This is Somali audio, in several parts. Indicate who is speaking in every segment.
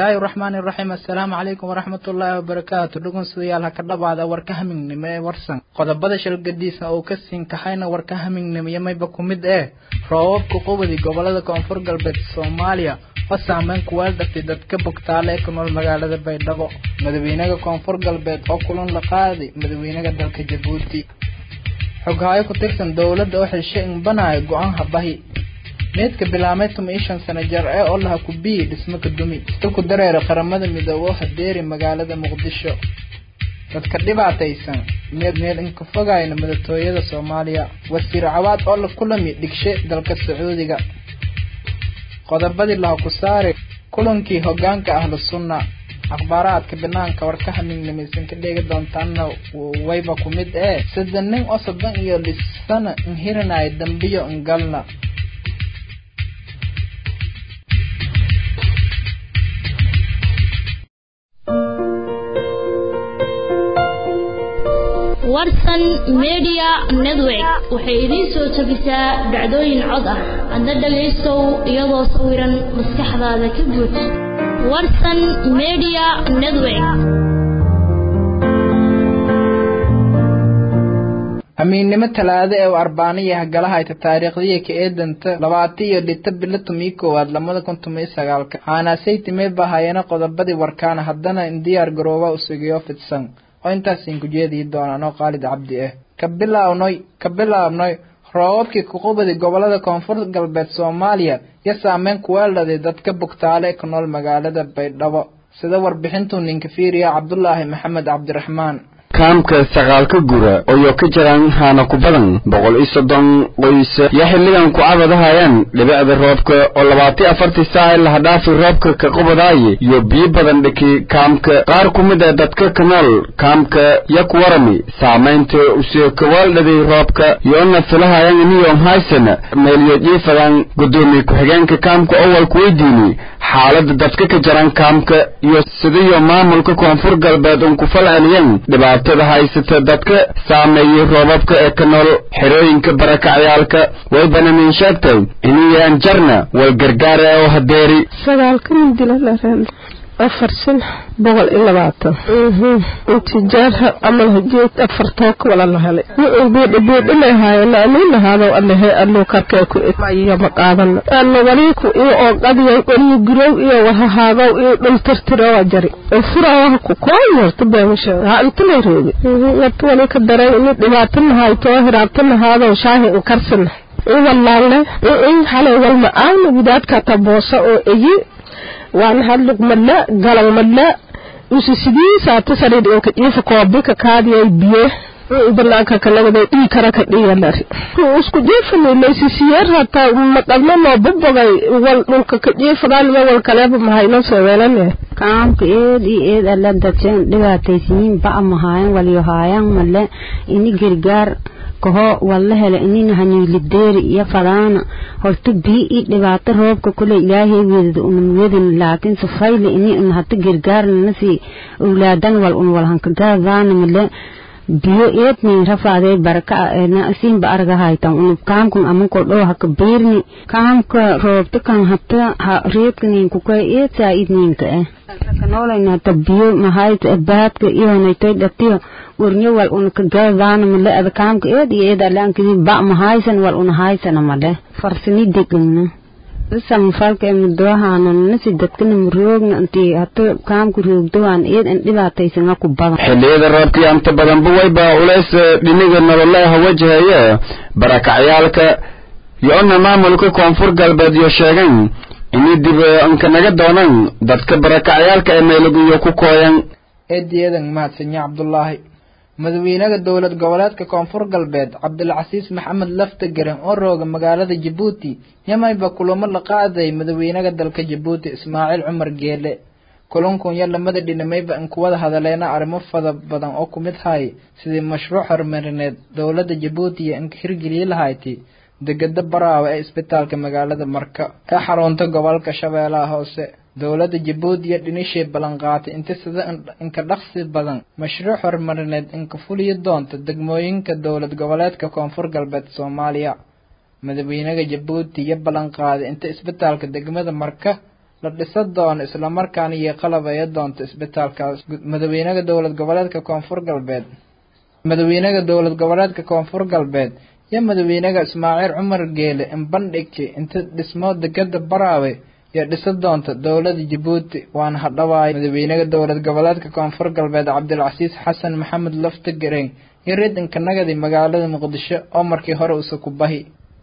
Speaker 1: bismillahir rahmanir rahim assalamu alaykum wa rahmatullahi wa barakatuh dhugun sidayaal ka dhawaada warka hamingnimo ee warsan qodobada shirgadiisa oo ka siin kahayna warka hamingnimo yamayba kumid roobka qowadi gobolada koonfur galbeed Soomaaliya oo saameyn ku yeelatay dadka bogtaale ee ku nool magaalada Baydhabo madaxweynaha koonfur galbeed oo kulan la qaaday madaxweynaha dalka Djibouti xogahay ku tirsan dawladda oo xilshay in banaayo go'aan habahi meedka bilaamay tumishan sana jar ee oo laha ku bii dhismo ka dumi ku dareero qaramada midoobo hadeeri magaalada Muqdisho dadka dhibaataysan meel in ka fogayna madaxtooyada Soomaaliya wasiir cawaad oo la kulami dhigshay dalka Sacuudiga qodobadii la ku saaray kulankii hogaanka ahlu sunna akhbaaraadka banaanka warka haminimeysan ka dhigi doontaan wayba ku mid sadan oo sadan iyo lisana in hiranay dambiyo in galna
Speaker 2: warsan media network waxay idin soo tabisaa dhacdooyin cod ah adna dhageystow iyadoo sawiran maskaxdaada ka buuxi warsan media network
Speaker 1: amiinimo talaado ee Arbaaniya galaha ay taariikhdii ka eedanta 20 bil 2019 ana saytime bahayna qodobadii warkaan haddana in diyaar garooba u sugiyo fidsan intaas in ku jeedii doonaan Khalid Cabdi ka bilaabnay roobkii ku qubay gobolada koonfur galbeed Soomaaliya ya saameyn ku yeelatay dadka bogtaale ku nool magaalada Baydhabo sida warbixintu ninka fiiriya Cabdullaahi Maxamed Cabdiraxmaan
Speaker 3: kaamka sagaalka gura oo ka jiraan hana ku badan 130 qoys ya xilligan ku cabadahayaan dhibicda roobka oo 24 saac la hadhaafay roobka ka qubadaay iyo biyo badan dhiki kaamka qaar ku mid ah dadka kanaal kaamka ya ku warami saameynta u soo kawaalday roobka iyo nafsalahayaan inuu haysan meeliyo jiifadaan gudoomiye ku xigeenka kaamka awal ku weydiini xaaladda dadka ka jiraan kaamka iyo sidoo maamulka koonfur galbeed oo ku falceliyeen haysata dadka saameeyay roobabka ee ka nool xirooyinka barakacayaalka way banaaneen sheegtay inay jarna wal gargaar oo hadeeri
Speaker 4: sagaalka dilalaren afarsan 120 intijaar amal hajeed afartook wala la helay beedina hayna amina hado allahay allo karkay ku imaaya ma qaadan anna waliku oo qadiyo qoriyo gurow iyo waxa haago iyo dhaltirtiro jari furaha ku kooyarta beemisha ha inta la reebi wali ka daray in dhibaatin hayto hiraabtan hado shaahi in karsan wallahi in xalay wal ma aan widaadka taboosa oo eyi waan hadlug madla galan madla usisidii saata sariid oo ka jiifa koobka kaadiyay biyo banaanka kala wada dhii kara ka dhiyalari isku jiifnay leysiyar hata maqalna loo babagay wal dhulka ka jiifadaan wal kaleeba mahayna soo weelanay
Speaker 5: kaamka eed alla dadsan dhibaataysiin ba amahayn wal yohayaan madla ini gargaar koho walla hele inina haniilideeri iyo falaana horta bii dhibaato roobka kule ilaahay weedin laakiin safayli ini hata gargaarna si awlaadan wal hanka gaadaan male biyo eedni rafaaday baraka na siin ba arga haytan kaamkun amanko dho haka beerni kaamka roobta kan hata reedkinin ku kay eedsa idninka kanoolayna tabiyo mahayt baadka iyo naytay dhatiyo warniyo wal ka gaadaan male adkaamka eed alaankii ba mahaysan wal haysan male farsani degna samfalka mudoohana nasi dadkan muroogna intii hata kaamku roogdaan eed in dhibaataysan ku badan
Speaker 3: xilliyada roobkii anta badan buwayba uleys dhiniga nololaha wajahaya barakacayaalka iyo maamulka koonfur galbeed iyo sheegan inay dib anka naga doonaan dadka barakacayaalka ee meelagu ku kooyan
Speaker 1: eedeedan maadsan Cabdullaahi madaxweynaha dawlad goboleedka koonfur galbeed Cabdulcasiis Maxamed Laftageran oo rooga magaalada Djibouti yamayba kulamo la qaaday madaxweynaha dalka Djibouti Ismaaciil Cumar Geele kulankan lamada dhinamayba in ku wada hadaleena arrimo fada badan oo ku mid hay sidii mashruuc horumarineed dawladda Djibouti in hirgeliyay lahayti degada Baraawe ee isbitaalka magaalada Marka ee xarunta gobolka Shabeellaha Hoose dawladda Djibouti dhinishay balan qaatay inta sida in ka dhaqsi badan mashruuc horumarineed in ka fuliyo doonto degmooyinka dawlad goboleedka koonfur galbeed Soomaaliya madaxweynaha Djibouti balan qaaday inta isbitaalka degmada Marka la dhisa doono isla markaana iyo qalab ay doonto isbitaalkaas madaxweynaha dowlad goboleedka koonfur galbeed iyo madaxweynaha Ismaaciil Cumar Geele in bandhigay inta dhismo degada Baraawe iyo dhisa doonto dowladda Djibouti waana hadhawaay madaxweynaha dowlad goboleedka koonfur galbeed Cabdilcasiis Xasan Maxamed Laftagareen iyo reedanka nagadi magaalada Muqdisho oo markii hore uu ku bahi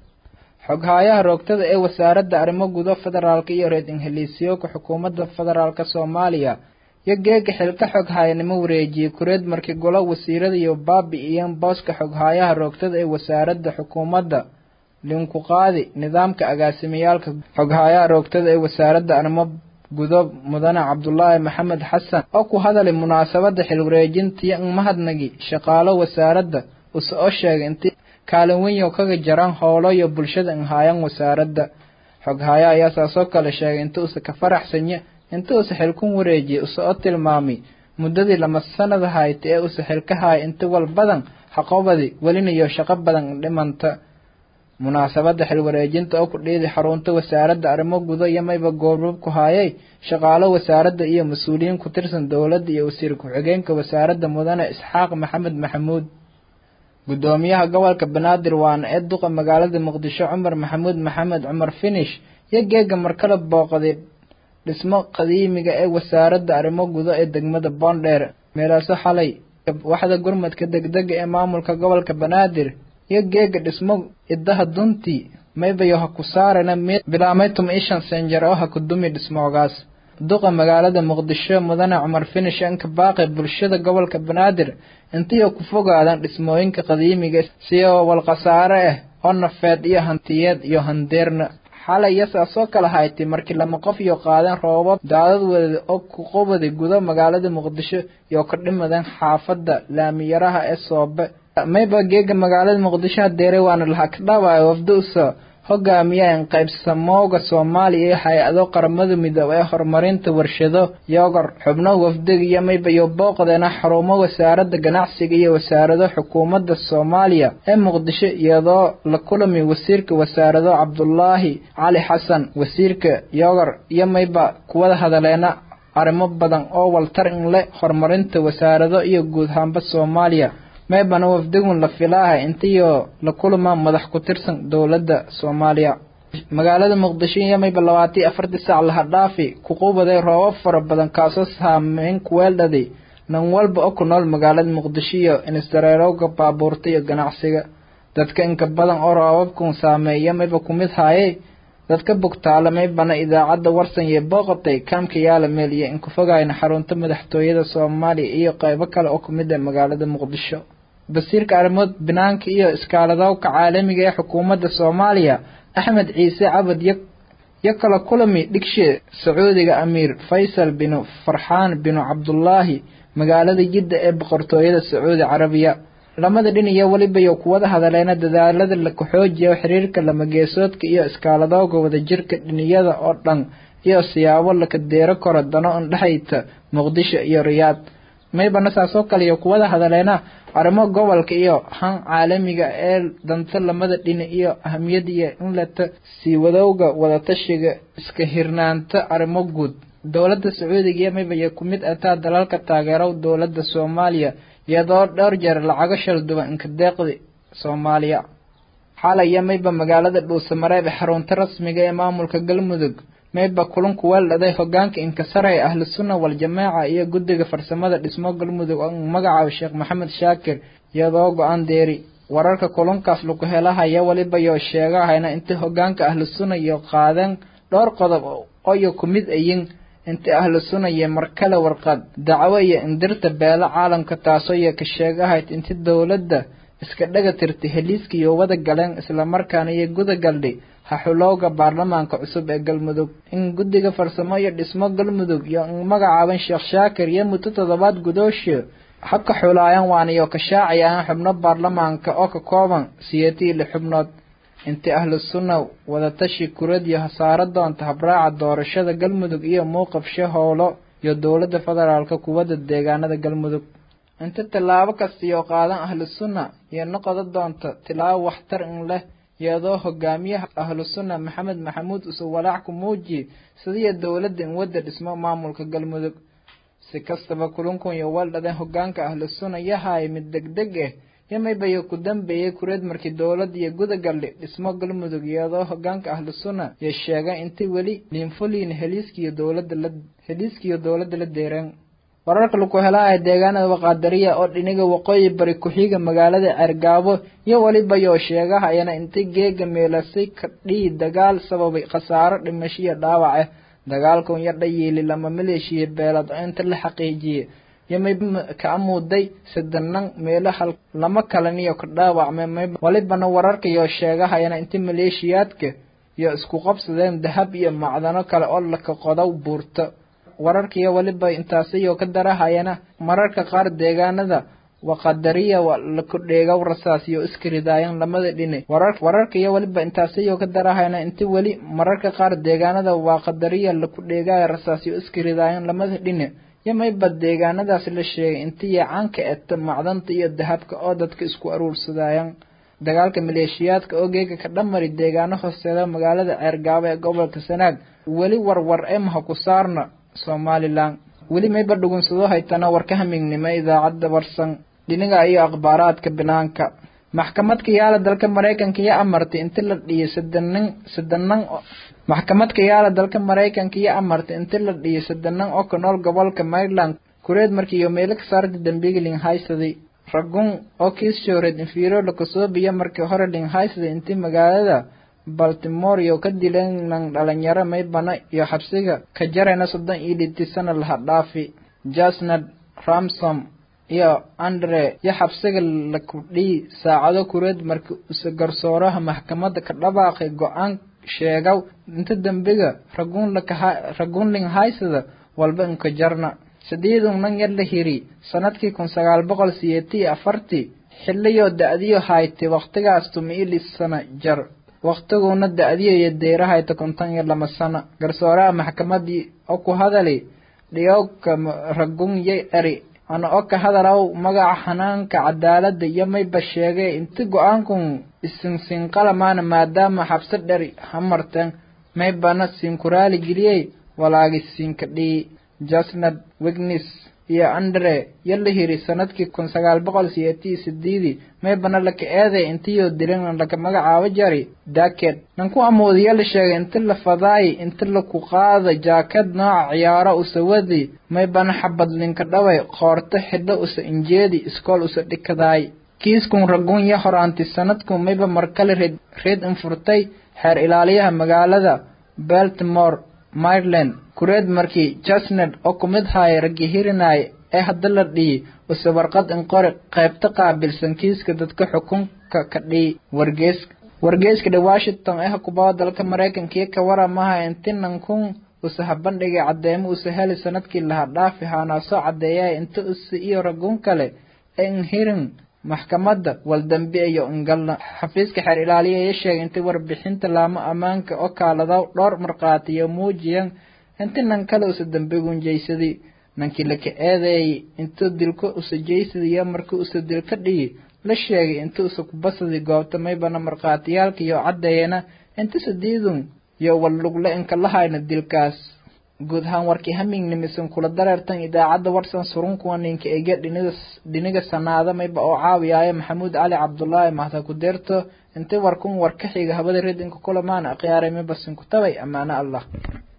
Speaker 1: xoghayaha roogtada ee wasaaradda arrimaha gudaha federaalka iyo reedan heliisyoka xukuumadda federaalka Soomaaliya iyo geega xilka xoghayanimo wareejiyay kureed markii golo wasiirada iyo baabi'iyeen booska xoghayaha roogtada ee wasaaradda xukuumadda linku qaadi nidaamka agaasimiyaalka xoghayaha roogtada ee wasaaradda arrimaha gudaha mudane Cabdullaahi Maxamed Xasan oo ku hadalay munaasabadda xil wareejinta mahadnaqi shaqaale wasaaradda oo sheegay intii kaalin weyn oo kaga jaran howlo iyo bulshada in hayaan wasaaradda xoghayaha ayaa saasoo kale sheegay inta uu ka faraxsanya inta uu xilkun wareejiyay oo tilmaamay muddadii lama sanad ahayd ee uu xilka hay inta wal badan xaqobadi walinayo shaqo badan dhimanta munaasabadda xil wareejinta oo ku dheeday xarunta wasaaradda arrimaha gudaha iyo mayba goobab ku hayay shaqaale wasaaradda iyo mas'uuliyiin ku tirsan dawladda iyo wasiir ku-xigeenka wasaaradda mudane Isxaaq Maxamed Maxamuud gudoomiyaha gobolka Banaadir waana ee duqa magaalada Muqdisho Cumar Maxamuud Maxamed Cumar Finish iyo geega markale booqday dhismo qadiimiga ee wasaaradda arrimaha gudaha ee degmada Boondheer meelaha xalay waxda gurmadka degdega ee maamulka gobolka Banaadir iyo geega dhismo idaha dunti maybayo ha ku saarana bilaamaytum ishan senjar oo ha ku dumi dhismogaas duqa magaalada Muqdisho mudane Cumar Finish ka baaqay bulshada gobolka Banaadir intii ku fogaadan dhismooyinka qadiimiga si wal qasaare ah oo nafeed iyo hantiyeed iyo handeerna xalay soo kala haytay markii lama qof iyo qaadan roobab daadad wada oo ku qobaday gudaha magaalada Muqdisho iyo ka dhimadan xaafadda laamiyaraha ee Soobe mayba geega magaalada Muqdisho deeray waana la ka dhawaay wafduusa hogaamiyeen qaybsamooga Soomaaliya ee hay'ado qaramada midoobay ee horumarinta warshado yogar xubno wafdiga iyo mayba iyo booqdeena xarumo wasaaradda ganacsiga iyo wasaaradda xukuumadda Soomaaliya ee Muqdisho iyadoo la kulmay wasiirka wasaaradda Cabdullaahi Cali Xasan wasiirka yogar iyo mayba kuwada hadaleena arrimo badan oo waltar in la horumarinta wasaaradda iyo guud ahaanba Soomaaliya maybana wafdigun la filaahay intiyo la kulma madax ku tirsan dawladda Soomaaliya magaalada Muqdisho iyo mayba 24 saac la dhaafi ku qubaday roobab fara badan kaasoo saameyn ku weeldaday nan walba oo ku nool magaalada Muqdisho iyo instareerowga baabuurta iyo ganacsiga dadka inka badan oo roobabku saameeyay mayba ku mid hayay dadka bugtaala maybana idaacadda warsan iyo booqatay kaamka yaala meel iyo in ku fogayna xarunta madaxtooyada Soomaaliya iyo qaybo kale oo ku mid ah magaalada Muqdisho basiirka arrimood banaanka iyo iskaaladawka caalamiga ee xukuumadda Soomaaliya Axmed Ciise Cabad iyo kala kulmi dhigshe Sacuudiga Amiir Faysal bin Farxaan bin Cabdullaahi magaalada Jidda ee boqortooyada Sacuudi Carabiya lamada dhinac waliba iyo kuwada hadaleena dadaalada la ku xoojiyo xiriirka lama geesoodka iyo iskaaladawga wada jirka dhiniyada oo dhan iyo siyaabo la ka deero karo dano dhaxayta Muqdisho iyo Riyaad maybana saasoo kale iyo kuwada hadaleena arrimo gobolka iyo han caalamiga ee danta lamada dhinac iyo ahamiyadda in la sii wadowga wada tashiga iska hirnaanta arrimo guud dawladda Sacuudiga mayba ku mid ah dalalka taageero dawladda Soomaaliya iyadoo dhowr jeer lacag shal duwan in ka deeqday Soomaaliya xalay mayba magaalada Dhuusamareeb xarunta rasmiga ee maamulka Galmudug mayba kulanku waladay hogaanka in ka saray ahlu sunna wal jamaa iyo guddiga farsamada dhismo Galmudug oo magacaabo Sheekh Maxamed Shaakir iyadoo go'aan deeri wararka kulankaas lagu helayo waliba iyo sheegahayna inta hogaanka ahlu sunna iyo qaadan dhowr qodob oo iyo ku mid ayin inta ahlu sunna iyo markale warqad dacwo iyo indirta beela caalamka taasoo iyo ka sheegahay inta dawladda iska dhaga tirtay heliiska iyo wada galeen isla markaana iyo guda galdhay xulowga baarlamaanka cusub ee Galmudug in guddiga farsamo iyo dhismo Galmudug iyo magacaaban Sheekh Shaakir iyo muddo 7 gudoosho habka xulaayaan waana iyo ka shaaciyaan xubno baarlamaanka oo ka kooban 8 xubnood inta ahlu sunna wada tashi kurad iyo hasaaro doonta habraaca doorashada Galmudug iyo muuqafsho howlo iyo dawladda federaalka kuwada deegaanada Galmudug inta talaabo kasta iyo qaadan ahlu sunna iyo noqdo doonta tilaabo waxtar in leh iyadoo hogaamiyaha ahlu sunna maxamed maxamuud usoo walaac ku muujiyey sidii dowladda in wada dhismo maamulka galmudug si kastaba kulankun iyo waldhadan hogaanka ahlu sunna yahay mid degdeg ah yamaybayo ku dambeeyay kureed markii dowladda iyo gudagalli dhismo galmudug iyadoo hogaanka ahlu sunna iyo sheegay intii weli liinfuliin heliiskiyo dowladda la deereen wararka lagu helaa deegaanada waqaadariya oo dhiniga waqooyi bari ku-xiga magaalada Cergaabo iyo waliba yoo sheegahayana intii geega meelasay ka dhii dagaal sababay khasaaro dhimasho iyo dhaawac ah dagaalkan iyo dhayeeli lama maleeshiya beelad inta la xaqiijiyay yamay ka amuuday sadannan meelaha lama kalaniyo ka dhaawacmay walibana wararka yoo sheegahayana intii maleeshiyaadka iyo isku qabsadeen dahab iyo macdano kale oo la ka qodow buurta wararkiya waliba intaasiyo ka darahayana mararka qaar deegaanada waqaadariya la ku dheegaw rasaasiyo iskiridaayeen lamada dhinac wararkiya waliba intaasiyo ka darahayana intii wali mararka qaar deegaanada waqaadariya la ku dheegaay rasaasiyo iskiridaayeen lamada dhinac yamayba deegaanadaas la sheegay intii caanka ah macdanta iyo dahabka oo dadka isku aruursadayeen dagaalka maleeshiyaadka oo geega ka dhamari deegaano hoosteeda magaalada Cergaabo ee gobolka Sanaag wali warwar ma ku saarna Somaliland weli mayba dhugunsado haytana warka hamignimo idaacadda warsan dhinaga iyo akhbaaraadka banaanka maxkamadka yaala dalka Mareykanka iyo amartay inta la dhiyay sadannan oo ka nool gobolka Maryland kureed markii iyo meel ka saartay dambiga lin haysaday ragun oo kiis shooreed infiiro la kasoo biyo markii hore lin haysaday intii magaalada Baltimore iyo ka dileen dhalinyaro maybana iyo xabsiga ka jarayna 30 sano la dhaafi Jasnad Ramsom iyo Andre ya xabsiga la kudhii saacado kureed markii uu garsooraha maxkamadda ka dhawaaqay go'aan sheegaw inta dambiga ragun lin haysada walba in ka jarna sideedun nan yar la hiri sanadkii 1984 xilliyo da'diyo haytay waqtigaas 12 sano jar waqtiguna da'diyo iyo deerahay ta 52 sano garsooraha maxkamadii oo ku hadalay dhiyowka ragun yay ari ana oo ka hadalaw magaca xanaanka cadaaladda iyo mayba sheegay inta go'aankun isinsin qalamaana maadaama xabsad dhari hamartan maybana sinkuraali geliyay walaagi sinka dhii Jasnad Wignis iyo Andre yalla hiri sanadkii 1988 maybana la ka eeday intiyo dileen la ka magacaabo jari jacket nan ku amoodiyo la sheegay inta la faday inta la ku qaada jacket nooc ciyaaro u sawadi maybana xabad linka dhaway qoorta xidho u sa injeedi iskool u sa dhikaday kiiskun ragun ya horaanti sanadku mayba markale red infurtay xeer ilaaliyaha magaalada Baltimore Maryland kureed markii Jasnad oo kumid hay ragi hirinay ee hadda la dhii oo warqad in qori qaybta qaabilsan kiiska dadka xukunka ka dhii wargeyska The Washington ee kubada dalka Mareykanka ka waramaha intinan kun usaha bandhigay cadeemo u sahal sanadkii la dhaafi hana soo cadeeyay inta iyo ragun kale in hirin maxkamadda wal dambi iyo ingalna xafiiska xeer ilaaliye sheegay inta warbixinta laama amaanka oo kaalada dhowr marqaati iyo muujiyan intinan kale u dambigun jeysadi nankii la ka eeday inta dilko u sajeysiyo markii uu dilka dhigi la sheegay inta uu ku basadi goobta maybana marqaatiyalka iyo cadeeyana inta sadeedun iyo wallugle in kala hayna dilkaas guud ahaan warkii hamingnimisan kula dareertan idaacadda warsan surunkuwa ninka eega dhiniga sanaada mayba oo caawiyay Maxamuud Ali Cabdullaahi mahta ku deerto inta warkun warka xiga habada reedinka kulamaan aqyaarey mayba sin ku tabay amaana Allah